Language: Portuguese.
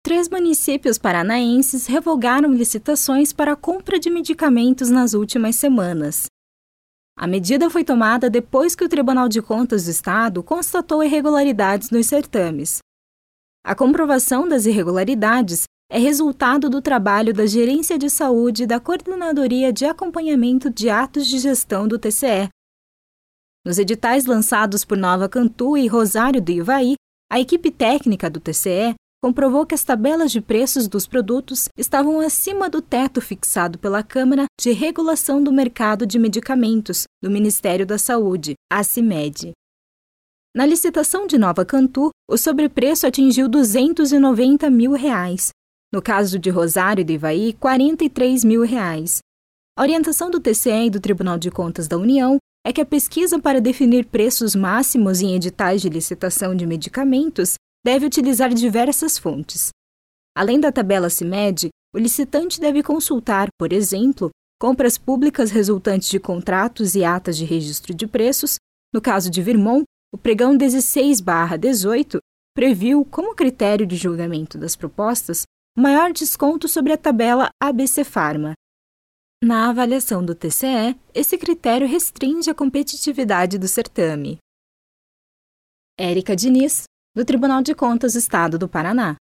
3 municípios paranaenses revogaram licitações para a compra de medicamentos nas últimas semanas. A medida foi tomada depois que o Tribunal de Contas do Estado constatou irregularidades nos certames. A comprovação das irregularidades é resultado do trabalho da Gerência de Saúde e da Coordenadoria de Acompanhamento de Atos de Gestão do TCE. Nos editais lançados por Nova Cantu e Rosário do Ivaí, a equipe técnica do TCE comprovou que as tabelas de preços dos produtos estavam acima do teto fixado pela Câmara de Regulação do Mercado de Medicamentos do Ministério da Saúde, a CIMED. Na licitação de Nova Cantu, o sobrepreço atingiu R$ 290 mil. No caso de Rosário do Ivaí, R$ 43 mil. A orientação do TCE e do Tribunal de Contas da União é que a pesquisa para definir preços máximos em editais de licitação de medicamentos deve utilizar diversas fontes. Além da tabela CIMED, o licitante deve consultar, por exemplo, compras públicas resultantes de contratos e atas de registro de preços. No caso de Virmon, o pregão 16/18 previu, como critério de julgamento das propostas, o maior desconto sobre a tabela ABC Pharma. Na avaliação do TCE, esse critério restringe a competitividade do certame. Érica Diniz, do Tribunal de Contas do Estado do Paraná.